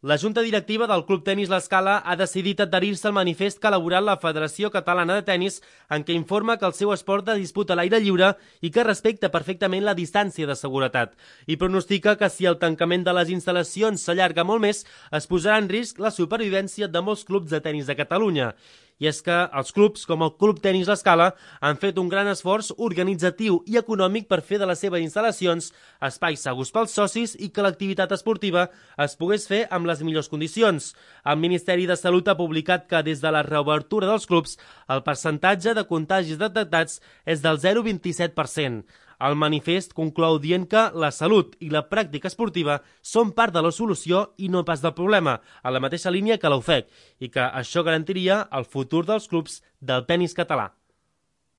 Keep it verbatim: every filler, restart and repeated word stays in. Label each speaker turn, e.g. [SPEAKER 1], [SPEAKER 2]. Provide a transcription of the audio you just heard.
[SPEAKER 1] La Junta Directiva del Club Tenis L'Escala ha decidit adherir-se al manifest que ha elaborat la Federació Catalana de Tenis, en què informa que el seu esport de disputa a l'aire lliure i que respecta perfectament la distància de seguretat. I pronostica que si el tancament de les instal·lacions s'allarga molt més, es posarà en risc la supervivència de molts clubs de tenis de Catalunya. I és que els clubs, com el Club Tenis L'Escala, han fet un gran esforç organitzatiu i econòmic per fer de les seves instal·lacions espais segurs pels socis i que l'activitat esportiva es pogués fer amb les millors condicions. El Ministeri de Salut ha publicat que des de la reobertura dels clubs el percentatge de contagis detectats és del zero coma vint-i-set per cent. El manifest conclou dient que la salut i la pràctica esportiva són part de la solució i no pas del problema, a la mateixa línia que l'U F E C, i que això garantiria el futur dels clubs del tenis català.